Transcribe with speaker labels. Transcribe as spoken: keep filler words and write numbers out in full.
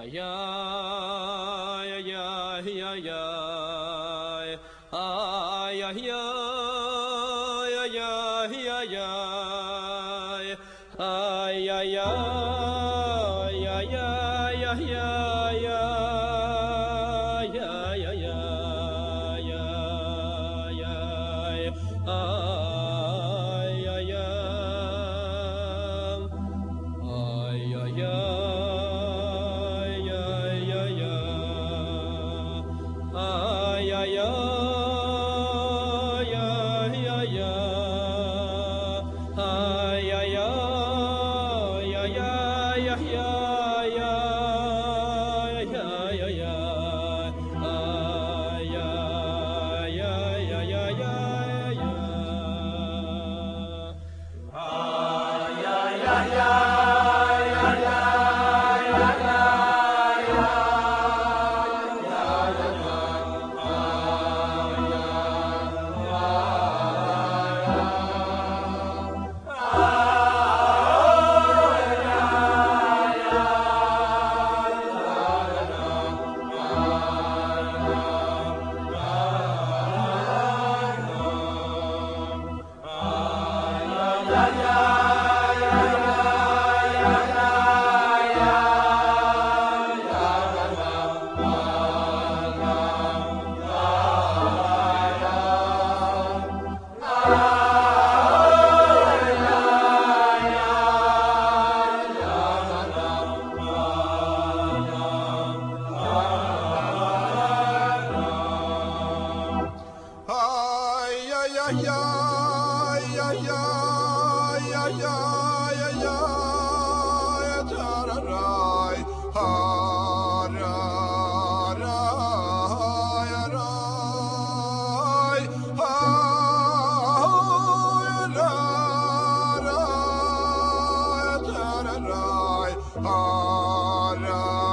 Speaker 1: ya ya ya ya ya ah ya ya ya ya ya ya ah ya ya ya ya ya ya ya ya ya ya ya ya ah ya ya ah ya ya ay ay ay ay ay ay ay ay ay
Speaker 2: Hara